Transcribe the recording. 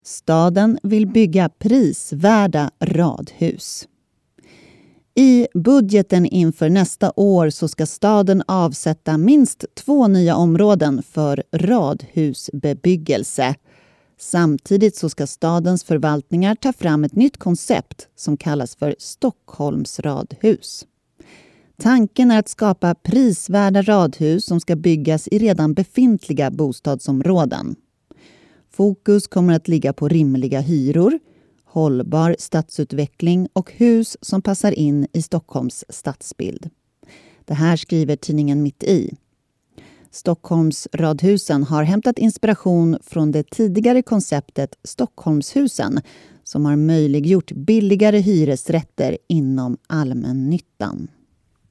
Staden vill bygga prisvärda radhus. I budgeten inför nästa år så ska staden avsätta minst 2 nya områden för radhusbebyggelse. Samtidigt så ska stadens förvaltningar ta fram ett nytt koncept som kallas för Stockholms radhus. Tanken är att skapa prisvärda radhus som ska byggas i redan befintliga bostadsområden. Fokus kommer att ligga på rimliga hyror, hållbar stadsutveckling och hus som passar in i Stockholms stadsbild. Det här skriver tidningen Mitt i. Stockholms radhusen har hämtat inspiration från det tidigare konceptet Stockholmshusen som har möjliggjort billigare hyresrätter inom allmännyttan.